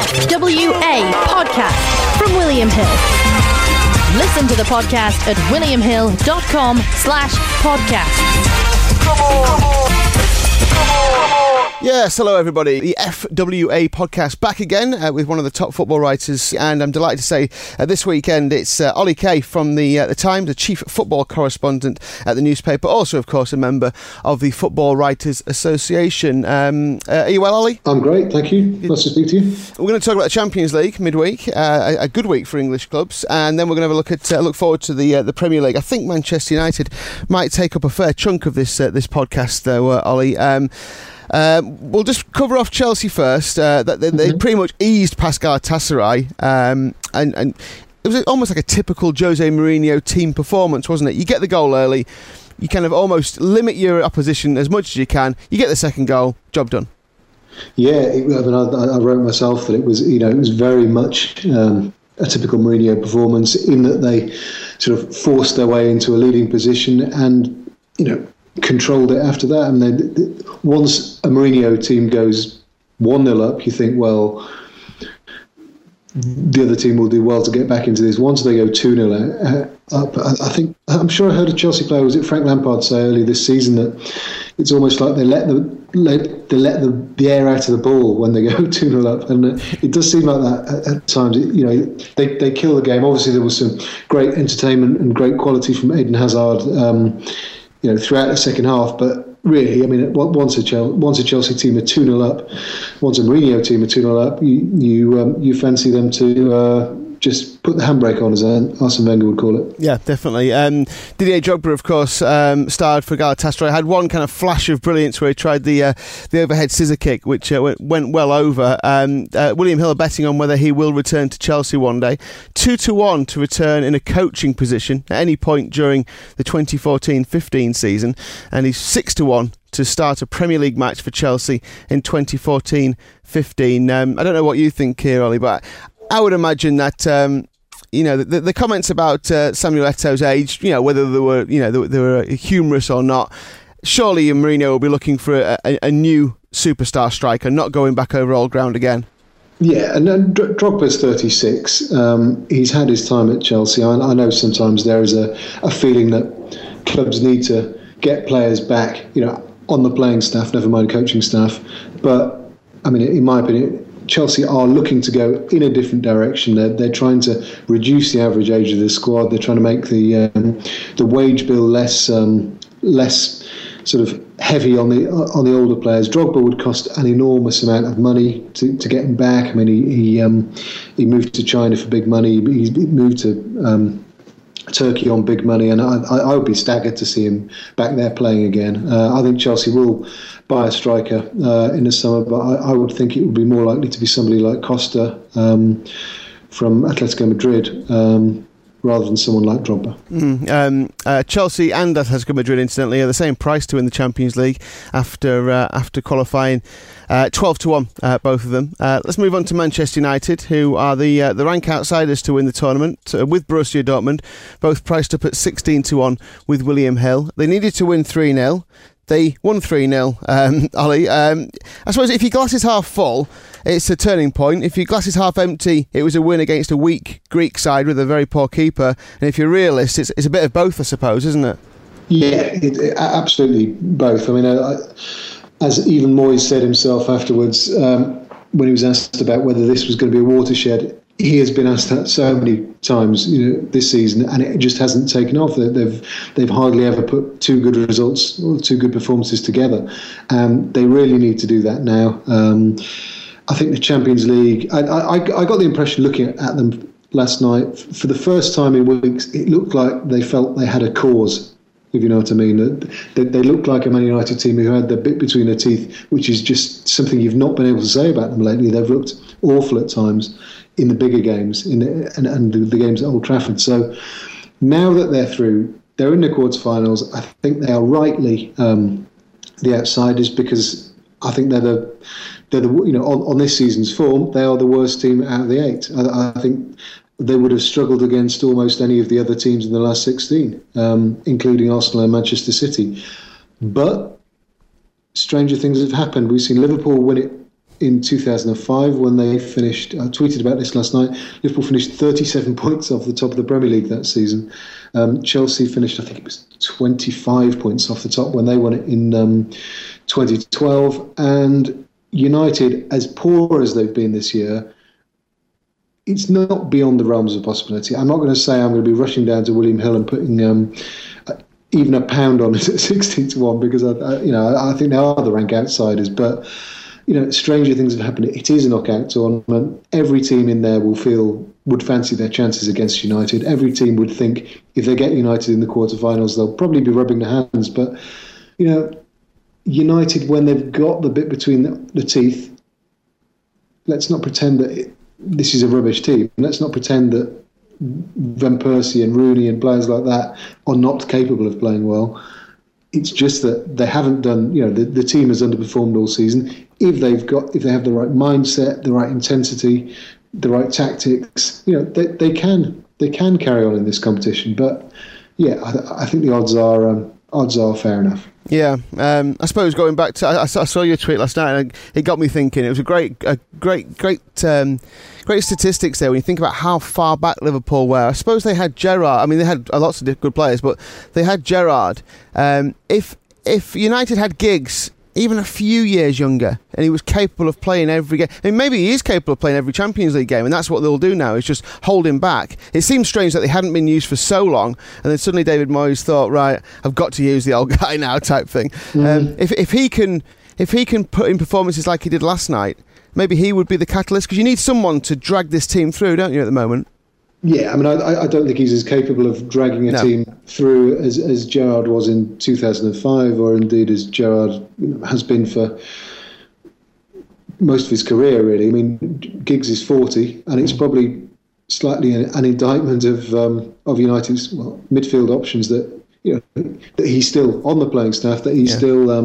FWA podcast from William Hill. Listen to the podcast at williamhill.com/podcast. Come on. Yes, hello everybody. The FWA podcast back again with one of the top football writers, and I'm delighted to say this weekend it's Ollie Kay from the Times, the chief football correspondent at the newspaper, also of course a member of the Football Writers Association. Are you well, Ollie? I'm great, thank you. Nice to speak to you. We're going to talk about the Champions League midweek, a good week for English clubs, and then we're going to have a look forward to the Premier League. I think Manchester United might take up a fair chunk of this podcast, though, Ollie. We'll just cover off Chelsea first. They pretty much eased past Galatasaray, and it was almost like a typical Jose Mourinho team performance, wasn't it? You get the goal early, you kind of almost limit your opposition as much as you can. You get the second goal, job done. Yeah, I wrote myself that it was very much a typical Mourinho performance in that they sort of forced their way into a leading position and controlled it after that. And once a Mourinho team goes 1-0 up, you think, well, the other team will do well to get back into this. Once they go 2-0 up, I'm sure I heard a Chelsea player, was it Frank Lampard, say earlier this season that it's almost like they let the air out of the ball when they go 2-0 up, and it does seem like that at times. They kill the game. Obviously, there was some great entertainment and great quality from Eden Hazard, throughout the second half, but really, once a Chelsea team are 2-0 up, once a Mourinho team are 2-0 up, you fancy them to just put the handbrake on, as Arsene Wenger would call it. Yeah, definitely. Didier Drogba, of course, starred for Galatasaray. Had one kind of flash of brilliance where he tried the overhead scissor kick, which went well over. William Hill are betting on whether he will return to Chelsea one day. 2-1 to return in a coaching position at any point during the 2014-15 season, and he's 6-1 to start a Premier League match for Chelsea in 2014-15. I don't know what you think here, Ollie, but I would imagine that the comments about Samuel Eto'o's age, whether they were humorous or not, surely Mourinho will be looking for a new superstar striker, not going back over old ground again. Yeah, and then Drogba's 36. He's had his time at Chelsea. I know sometimes there is a feeling that clubs need to get players back, on the playing staff, never mind coaching staff. But in my opinion, Chelsea are looking to go in a different direction. They're trying to reduce the average age of the squad. They're trying to make the wage bill less sort of heavy on the older players. Drogba would cost an enormous amount of money to get him back. He moved to China for big money. He moved to Turkey on big money, and I would be staggered to see him back there playing again. I think Chelsea will buy a striker in the summer, but I would think it would be more likely to be somebody like Costa from Atletico Madrid rather than someone like Drogba. Chelsea and Atletico Madrid, incidentally, are the same price to win the Champions League after qualifying 12-1, both of them. Let's move on to Manchester United, who are the rank outsiders to win the tournament with Borussia Dortmund, both priced up at 16-1 with William Hill. They needed to win 3-0. They won 3-0, Ollie. I suppose if your glass is half full, it's a turning point. If your glass is half empty, it was a win against a weak Greek side with a very poor keeper. And if you're realist, it's a bit of both, I suppose, isn't it? Yeah, absolutely both. As even Moyes said himself afterwards, when he was asked about whether this was going to be a watershed, he has been asked that so many times, this season, and it just hasn't taken off. They've hardly ever put two good results or two good performances together. They really need to do that now. I think the Champions League, I got the impression looking at them last night, for the first time in weeks, it looked like they felt they had a cause, if you know what I mean. They looked like a Man United team who had their bit between their teeth, which is just something you've not been able to say about them lately. They've looked awful at times in the bigger games and the games at Old Trafford. So now that they're through, they're in the quarterfinals. I think they are rightly the outsiders, because I think they're the on this season's form, they are the worst team out of the eight. I think they would have struggled against almost any of the other teams in the last 16, including Arsenal and Manchester City. But stranger things have happened. We've seen Liverpool win it in 2005 when they finished. I tweeted about this last night. Liverpool finished 37 points off the top of the Premier League that season. Chelsea finished, I think it was 25 points off the top when they won it in 2012. And United, as poor as they've been this year, it's not beyond the realms of possibility. I'm not going to say I'm going to be rushing down to William Hill and putting even a pound on it at 16-1 because I think they are the rank outsiders. But stranger things have happened. It is a knockout tournament. Every team in there would fancy their chances against United. Every team would think if they get United in the quarterfinals, they'll probably be rubbing their hands. But United, when they've got the bit between the teeth, let's not pretend that this is a rubbish team. Let's not pretend that Van Persie and Rooney and players like that are not capable of playing well. It's just that they haven't done. The team has underperformed all season. If they have the right mindset, the right intensity, the right tactics, they can carry on in this competition. But yeah, I think the odds are fair enough. Yeah, I suppose going back to I saw your tweet last night and it got me thinking. It was a great statistics there when you think about how far back Liverpool were. I suppose they had Gerrard. I mean, they had lots of good players, but they had Gerrard. If United had Giggs even a few years younger and he was capable of playing every game, I mean, maybe he is capable of playing every Champions League game, and that's what they'll do now, is just hold him back. It seems strange that they hadn't been used for so long, and then suddenly David Moyes thought, right, I've got to use the old guy now type thing. If he can put in performances like he did last night, maybe he would be the catalyst, because you need someone to drag this team through, don't you, at the moment? Yeah, I mean, I don't think he's as capable of dragging a team through as Gerrard was in 2005, or indeed as Gerrard has been for most of his career, really. I mean, Giggs is 40, and it's probably slightly an indictment of United's midfield options that that he's still on the playing staff, that he's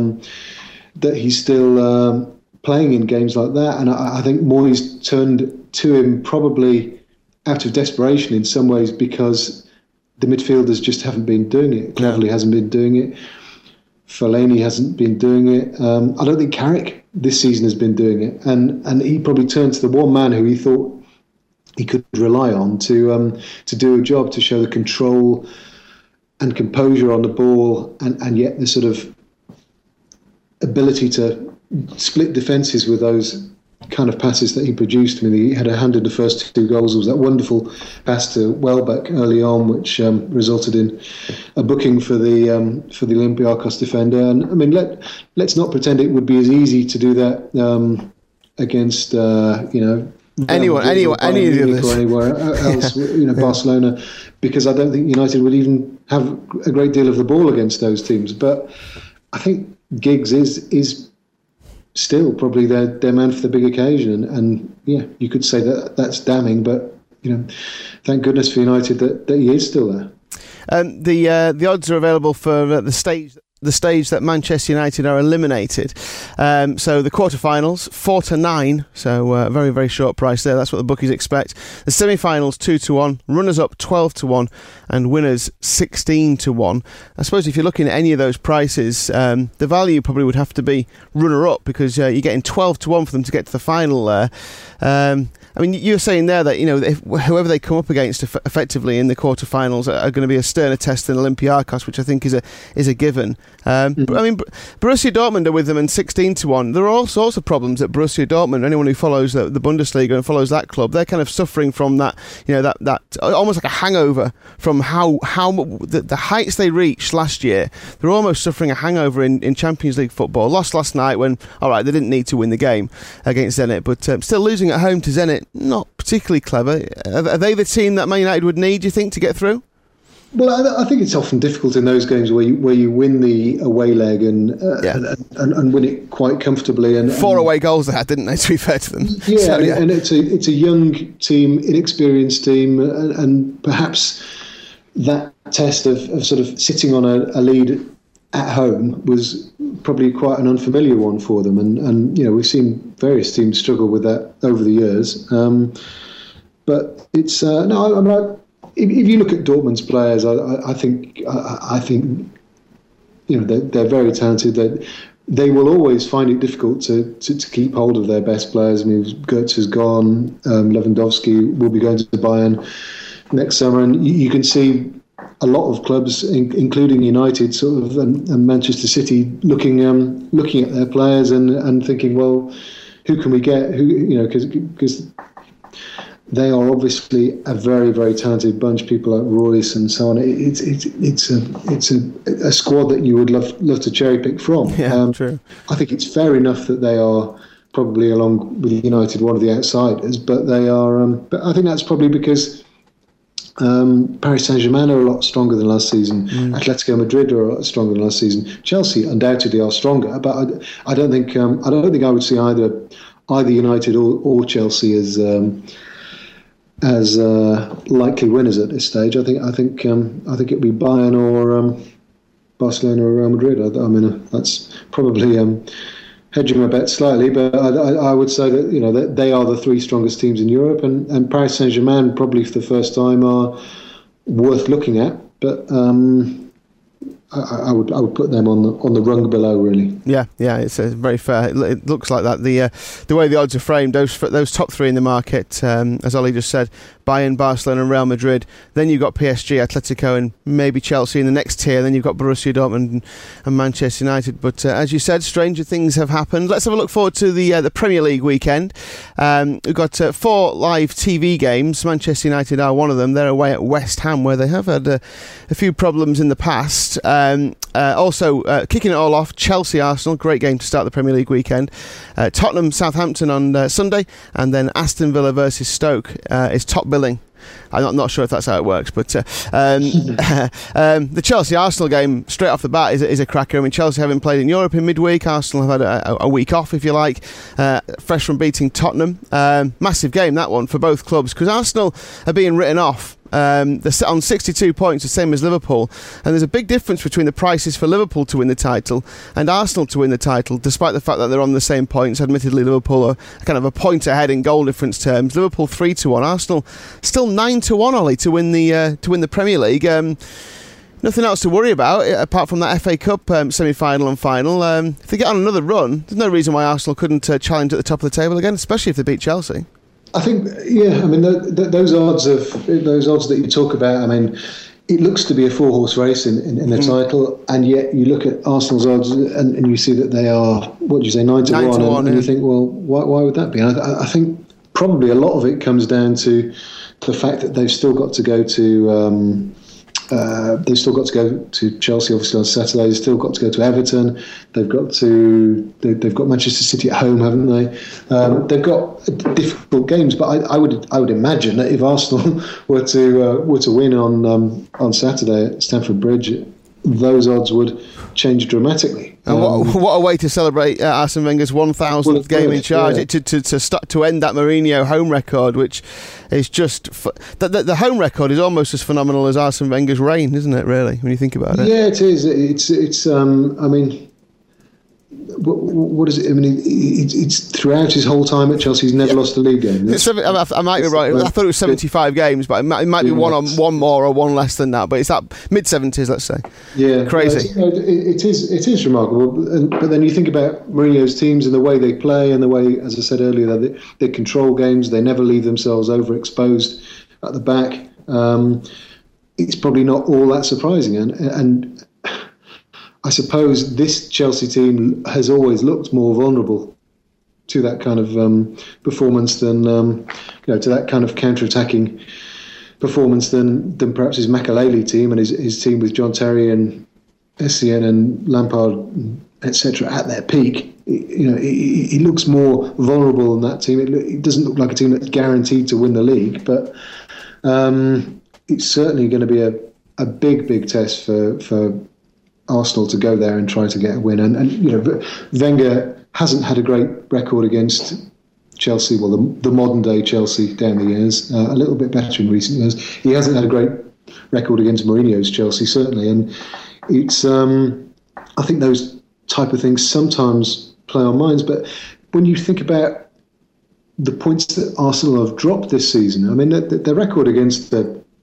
still playing in games like that, and I think Moyes turned to him probably out of desperation in some ways, because the midfielders just haven't been doing it. Cleverley hasn't been doing it. Fellaini hasn't been doing it. I don't think Carrick this season has been doing it. And he probably turned to the one man who he thought he could rely on to do a job, to show the control and composure on the ball, and yet the sort of ability to split defences with those kind of passes that he produced. I mean, he had a hand in the first two goals. It was that wonderful pass to Welbeck early on, which resulted in a booking for the Olympiacos defender. And I mean, let's not pretend it would be as easy to do that against any of this or anywhere else, Barcelona, because I don't think United would even have a great deal of the ball against those teams. But I think Giggs is still probably their man for the big occasion, and yeah, you could say that's damning, but thank goodness for United that he is still there. The odds are available for the stage that Manchester United are eliminated. So the quarterfinals 4-9, so a very, very short price there. That's what the bookies expect. The semi-finals 2-1, runners up 12-1, and winners 16-1. I suppose if you're looking at any of those prices, the value probably would have to be runner up, because you're getting 12-1 for them to get to the final there. I mean, you were saying there that whoever they come up against effectively in the quarterfinals are going to be a sterner test than Olympiacos, which I think is a given. But, I mean, Borussia Dortmund are with them in 16-1. There are all sorts of problems at Borussia Dortmund. Anyone who follows the Bundesliga and follows that club, they're kind of suffering from that, that almost like a hangover from how the heights they reached last year. They're almost suffering a hangover in Champions League football. Lost last night when, all right, they didn't need to win the game against Zenit, but still losing at home to Zenit, not particularly clever. Are they the team that Man United would need, do you think, to get through? Well, I think it's often difficult in those games where you win the away leg and win it quite comfortably. And 4 away goals they had, didn't they? To be fair to them. Yeah, so, and it's a young team, inexperienced team, and perhaps that test of sort of sitting on a lead at home was probably quite an unfamiliar one for them, and we've seen various teams struggle with that over the years. But it's if you look at Dortmund's players, I think they're very talented. That they will always find it difficult to keep hold of their best players. I mean, Götze is gone. Lewandowski will be going to Bayern next summer, and you can see a lot of clubs, including United, sort of, and Manchester City, looking at their players and thinking, well, who can we get? Because they are obviously a very, very talented bunch. People like Royce and so on. It's a squad that you would love to cherry pick from. Yeah, true. I think it's fair enough that they are probably, along with United, one of the outsiders. But they are. But I think that's probably because Paris Saint-Germain are a lot stronger than last season. Atletico Madrid are a lot stronger than last season. Chelsea undoubtedly are stronger, but I don't think I would see either United or Chelsea as likely winners at this stage. I think it'd be Bayern or Barcelona or Real Madrid. I mean, that's probably hedging my bet slightly, but I would say that that they are the three strongest teams in Europe, and Paris Saint-Germain probably for the first time are worth looking at. But I would put them on the rung below, really. Yeah, it's very fair. It looks like that. The way the odds are framed, those top three in the market, as Ollie just said, Bayern, Barcelona and Real Madrid. Then you've got PSG, Atletico and maybe Chelsea in the next tier. Then you've got Borussia Dortmund and Manchester United. But as you said, stranger things have happened. Let's have a look forward to the Premier League weekend. We've got 4 live TV games. Manchester United are one of them. They're away at West Ham, where they have had a few problems in the past. Also, kicking it all off, Chelsea-Arsenal, great game to start the Premier League weekend. Tottenham-Southampton on Sunday, and then Aston Villa versus Stoke is top billing. I'm not sure if that's how it works, but the Chelsea-Arsenal game, straight off the bat, is a cracker. I mean, Chelsea haven't played in Europe in midweek. Arsenal have had a week off, if you like, fresh from beating Tottenham. Massive game, that one, for both clubs, because Arsenal are being written off. They're on 62 points, the same as Liverpool, and there's a big difference between the prices for Liverpool to win the title and Arsenal to win the title, despite the fact that they're on the same points. Admittedly, Liverpool are kind of a point ahead in goal difference terms. Liverpool 3-1, Arsenal still 9-1, Ollie, to win the Premier League. Nothing else to worry about apart from that FA Cup semi-final and final. If they get on another run, there's no reason why Arsenal couldn't challenge at the top of the table again, especially if they beat Chelsea. I think, I mean, those odds that you talk about, I mean, it looks to be a 4-horse race in the title, and yet you look at Arsenal's odds and you see that they are, what do you say, 9-1, and you think, well, why would that be? And I think probably a lot of it comes down to the fact that they've still got to go to Chelsea, obviously, on Saturday. They've still got to go to Everton. They've got Manchester City at home, haven't they? They've got difficult games, but I would imagine that if Arsenal were to win on Saturday at Stamford Bridge, those odds would change dramatically. And what a way to celebrate Arsene Wenger's 1,000th game in charge, to end that Mourinho home record, which is just the home record is almost as phenomenal as Arsene Wenger's reign, isn't it? Really, when you think about it. Yeah, it is. It's. I mean, what is it? I mean, it's throughout his whole time at Chelsea, he's never lost a league game. I might be right. I thought it was 75 games, but it might be one more or one less than that. But it's that mid-70s, let's say. Yeah, crazy. It is remarkable. But then you think about Mourinho's teams and the way they play and the way, as I said earlier, that they control games. They never leave themselves overexposed at the back. It's probably not all that surprising, and I suppose this Chelsea team has always looked more vulnerable to that kind of performance than to that kind of counter-attacking performance than perhaps his Makelele team and his team with John Terry and Essien and Lampard, etc. at their peak. He looks more vulnerable than that team. It doesn't look like a team that's guaranteed to win the league, but it's certainly going to be a big test for Arsenal to go there and try to get a win. And Wenger hasn't had a great record against Chelsea, well, the modern day Chelsea down the years, a little bit better in recent years. He hasn't had a great record against Mourinho's Chelsea, certainly. And it's, I think those type of things sometimes play on minds. But when you think about the points that Arsenal have dropped this season, I mean, their record against the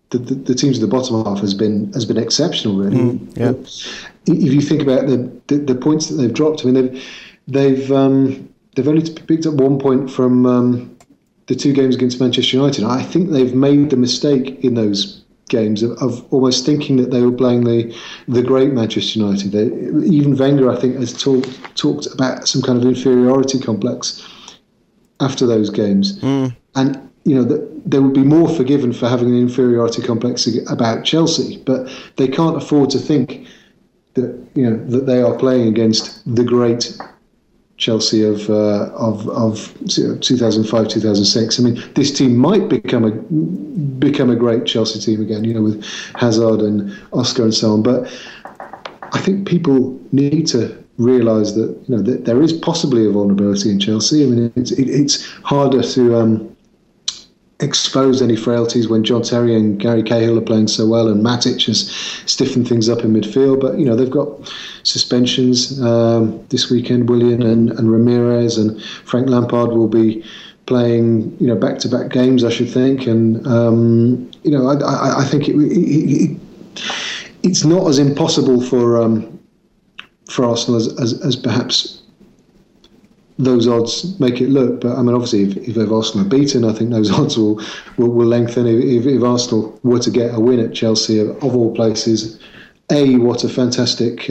the teams in the bottom half has been exceptional, really. Yeah. If you think about the points that they've dropped, I mean, they've only picked up 1 point from the 2 games against Manchester United. I think they've made the mistake in those games of almost thinking that they were playing the great Manchester United. Even Wenger, I think, has talked about some kind of inferiority complex after those games, and they would be more forgiven for having an inferiority complex about Chelsea, but they can't afford to think that that they are playing against the great Chelsea of 2005, 2006. I mean, this team might become a great Chelsea team again, with Hazard and Oscar and so on. But I think people need to realise that that there is possibly a vulnerability in Chelsea. I mean, it's harder to expose any frailties when John Terry and Gary Cahill are playing so well, and Matic has stiffened things up in midfield. But they've got suspensions this weekend. Willian and Ramirez and Frank Lampard will be playing back-to-back games, I should think. And I think it's not as impossible for Arsenal as perhaps those odds make it look. But I mean, obviously, if Arsenal are beaten, I think those odds will lengthen. If Arsenal were to get a win at Chelsea, of all places, what a fantastic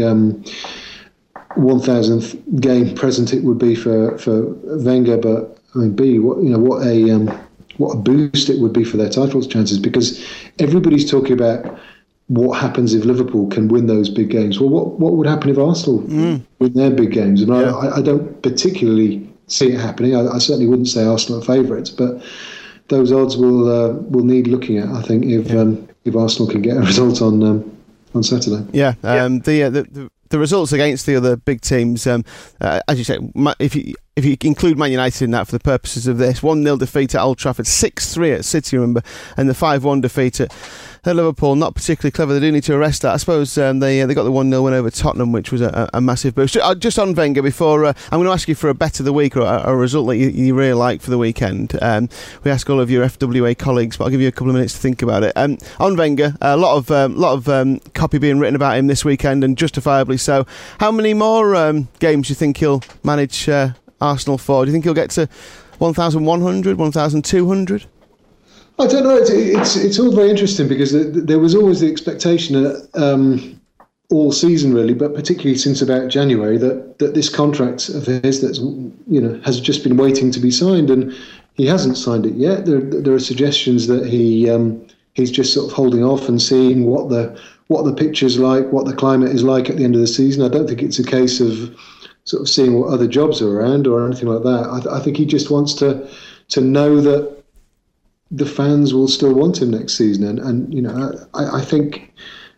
1000th game present it would be for Wenger. But I mean, what a boost it would be for their titles chances, because everybody's talking about what happens if Liverpool can win those big games. Well, what would happen if Arsenal win their big games? And I don't particularly see it happening. I certainly wouldn't say Arsenal are favourites, but those odds will need looking at, I think, if Arsenal can get a result on Saturday. Yeah, the results against the other big teams, as you say, if you include Man United in that for the purposes of this, 1-0 defeat at Old Trafford, 6-3 at City, remember, and the 5-1 defeat at Liverpool, not particularly clever. They do need to arrest that. I suppose they got the 1-0 win over Tottenham, which was a massive boost. Just on Wenger, before I'm going to ask you for a bet of the week or a result that you really like for the weekend. We ask all of your FWA colleagues, but I'll give you a couple of minutes to think about it. On Wenger, a lot of copy being written about him this weekend, and justifiably so. How many more games do you think he'll manage Arsenal for? Do you think he'll get to 1,100, 1,200? I don't know. It's all very interesting, because there was always the expectation all season, really, but particularly since about January, that this contract of his has just been waiting to be signed, and he hasn't signed it yet. There are suggestions that he's just sort of holding off and seeing what the pitcher's like, what the climate is like at the end of the season. I don't think it's a case of sort of seeing what other jobs are around or anything like that. I think he just wants to know that the fans will still want him next season, and I think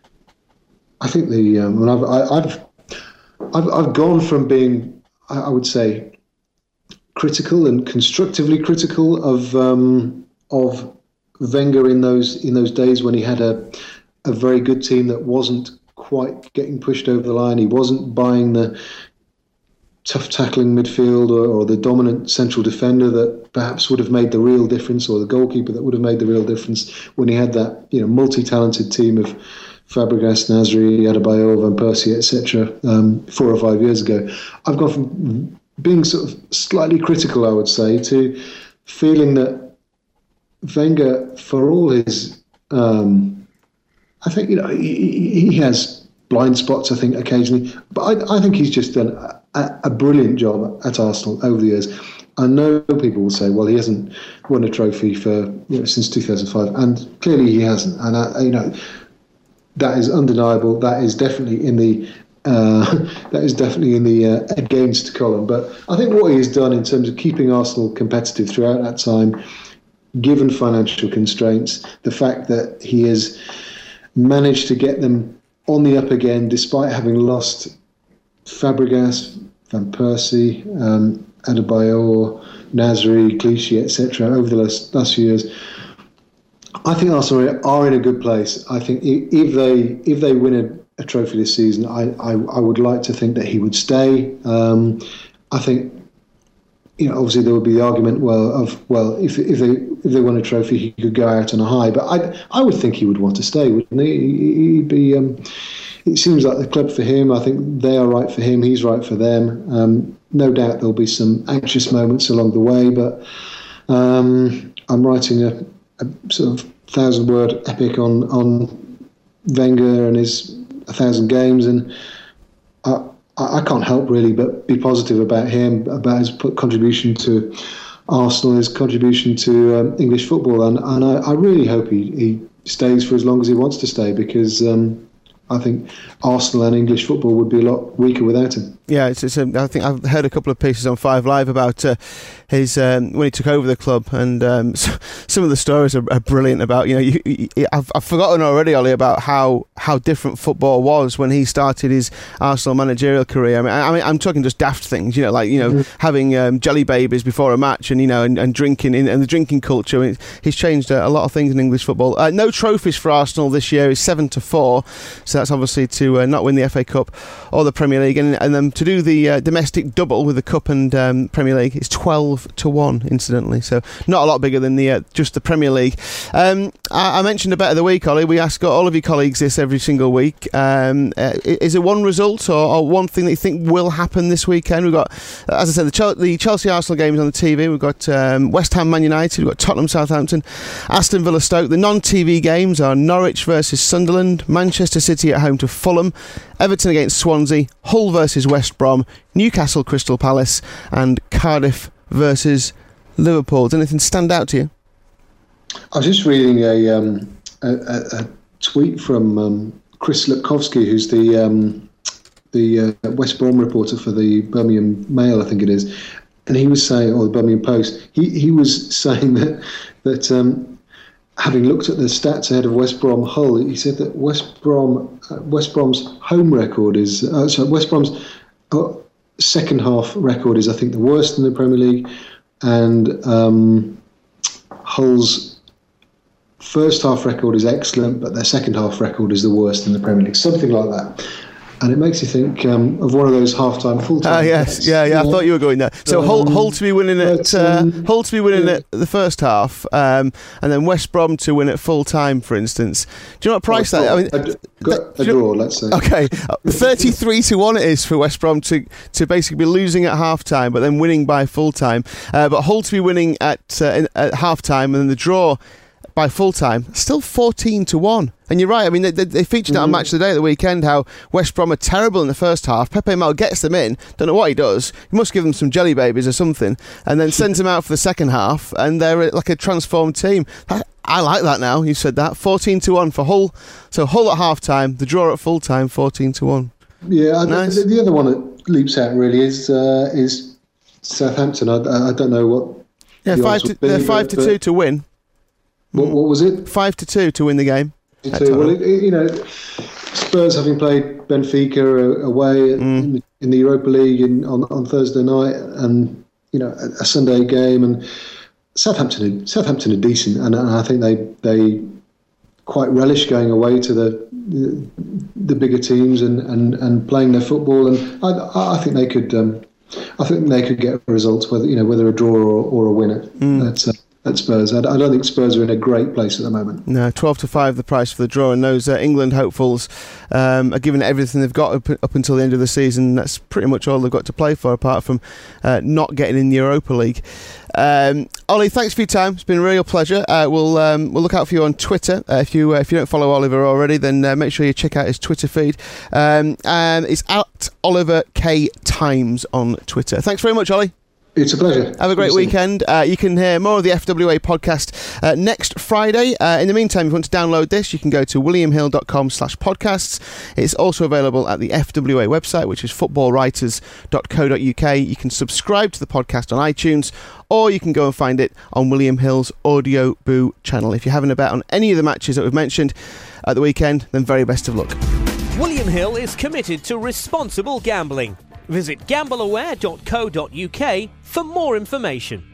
the I've gone from being, I would say, critical and constructively critical of Wenger in those days when he had a very good team that wasn't quite getting pushed over the line. He wasn't buying the tough tackling midfield or the dominant central defender that perhaps would have made the real difference, or the goalkeeper that would have made the real difference, when he had that multi-talented team of Fabregas, Nasri, Adebayor, Van Persie, etc. 4 or 5 years ago. I've gone from being sort of slightly critical, I would say, to feeling that Wenger, for all his, I think he has blind spots, I think, occasionally, but I think he's just done a brilliant job at Arsenal over the years. I know people will say, well, he hasn't won a trophy for since 2005, and clearly he hasn't. And that is undeniable. That is definitely in the against column. But I think what he has done in terms of keeping Arsenal competitive throughout that time, given financial constraints, the fact that he has managed to get them on the up again despite having lost Fabregas, Van Persie, Adebayor, Nasri, Clichy, etc. over the last few years. I think Arsenal are in a good place. I think if they win a trophy this season, I would like to think that he would stay. I think obviously there would be the argument, if they won a trophy, he could go out on a high. But I would think he would want to stay, wouldn't he? He'd be. It seems like the club for him. I think they are right for him. He's right for them. No doubt there'll be some anxious moments along the way, but I'm writing a sort of 1,000-word epic on Wenger and his 1,000 games, and I can't help really but be positive about him, about his contribution to Arsenal, his contribution to English football, and I really hope he stays for as long as he wants to stay, because I think Arsenal and English football would be a lot weaker without him. Yeah, I think I've heard a couple of pieces on 5 Live about his when he took over the club, and some of the stories are brilliant about, I've forgotten already, Ollie, about how different football was when he started his Arsenal managerial career. I mean, I'm talking just daft things, having jelly babies before a match, and and drinking and the drinking culture. I mean, he's changed a lot of things in English football. No trophies for Arsenal this year is 7-4, so that's obviously to not win the FA Cup or the Premier League, and then to do the domestic double with the Cup and Premier League is 12-1, incidentally. So not a lot bigger than just the Premier League. I mentioned a bet of the week, Ollie. We ask all of your colleagues this every single week. Is there one result or one thing that you think will happen this weekend? We've got, as I said, the Chelsea-Arsenal games on the TV. We've got West Ham Man United. We've got Tottenham-Southampton, Aston Villa-Stoke. The non-TV games are Norwich versus Sunderland, Manchester City at home to Fulham, Everton against Swansea, Hull versus West Brom, Newcastle Crystal Palace, and Cardiff versus Liverpool. Does anything stand out to you? I was just reading a tweet from Chris Lipkowski, who's the West Brom reporter for the Birmingham Mail, I think it is, and he was saying, or the Birmingham Post, he was saying that having looked at the stats ahead of West Brom Hull, he said that West Brom's home record is West Brom's second half record is, I think, the worst in the Premier League, and Hull's first half record is excellent, but their second half record is the worst in the Premier League, something like that. And it makes you think of one of those half-time, full-time. Yes, yeah. I thought you were going there. So Hull to be winning at Hull to be winning at the first half, and then West Brom to win at full-time, for instance. Do you know what price that? I mean, a draw, let's say. Okay, 33-1 it is for West Brom to basically be losing at half-time, but then winning by full-time. But Hull to be winning at half-time, and then the draw by full-time, still 14-1. And you're right, I mean, they featured that on Match of the Day at the weekend, how West Brom are terrible in the first half. Pepe Mel gets them in, don't know what he does, he must give them some jelly babies or something, and then sends them out for the second half, and they're like a transformed team. I like that now, you said that. 14-1 for Hull. So Hull at half-time, the draw at full-time, 14-1 Yeah, nice. The other one that leaps out really is Southampton. I don't know what... Yeah, 5-2 to win. What was it? 5-2 to win the game. Well, Spurs having played Benfica away in the Europa League on Thursday night, and a Sunday game, and Southampton are decent, and I think they quite relish going away to the bigger teams and playing their football, and I think they could get results, whether a draw or a win at Spurs. I don't think Spurs are in a great place at the moment. No, 12-5 the price for the draw, and those England hopefuls are given everything they've got up until the end of the season. That's pretty much all they've got to play for, apart from not getting in the Europa League. Ollie, thanks for your time. It's been a real pleasure. We'll look out for you on Twitter. If you don't follow Oliver already, then make sure you check out his Twitter feed. And it's at Oliver K Times on Twitter. Thanks very much, Ollie. It's a pleasure. Have a great weekend. You can hear more of the FWA podcast next Friday. In the meantime, if you want to download this, you can go to williamhill.com/podcasts. It's also available at the FWA website, which is footballwriters.co.uk. You can subscribe to the podcast on iTunes, or you can go and find it on William Hill's Audio Boo channel. If you're having a bet on any of the matches that we've mentioned at the weekend, then very best of luck. William Hill is committed to responsible gambling. Visit gambleaware.co.uk for more information.